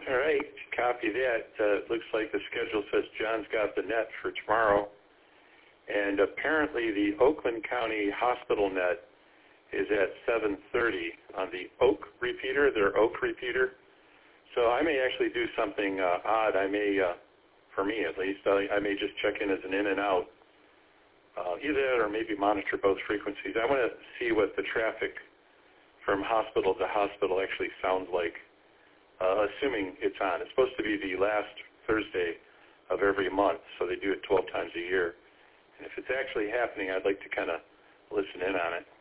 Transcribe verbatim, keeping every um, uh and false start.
All right, copy that. Uh, it looks like the schedule says John's got the net for tomorrow. And apparently the Oakland County Hospital net is at seven thirty on the Oak repeater, their Oak repeater. So I may actually do something uh, odd. I may, uh, for me at least, I, I may just check in as an in and out. Uh, either that or maybe monitor both frequencies. I want to see what the traffic from hospital to hospital actually sounds like, uh, assuming it's on. It's supposed to be the last Thursday of every month, so they do it twelve times a year. And if it's actually happening, I'd like to kind of listen in on it.